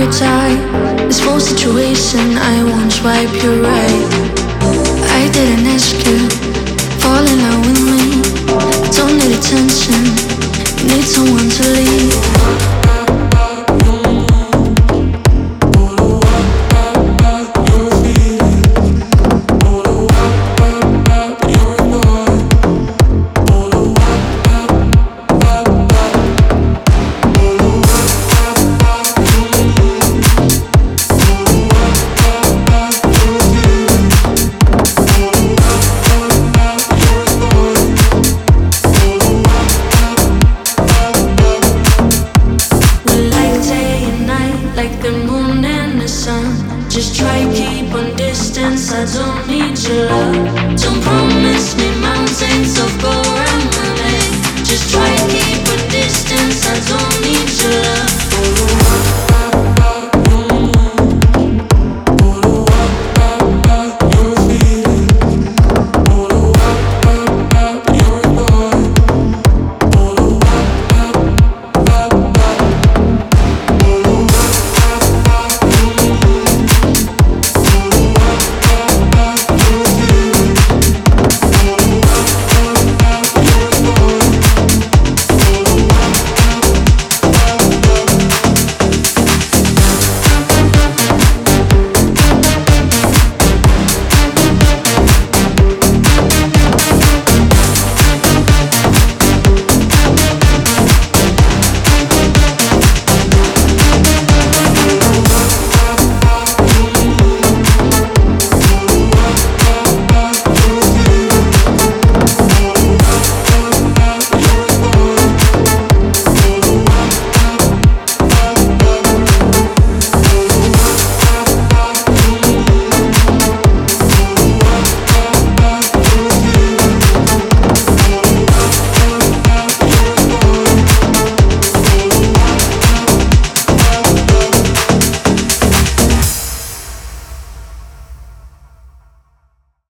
your type. This full situation, I won't swipe you right. I didn't ask you, fall in love with me. I don't need attention, you need someone to lead. Just try keep on distance, I don't need your love. Don't promise me mountains of gold around my neck. Just try keep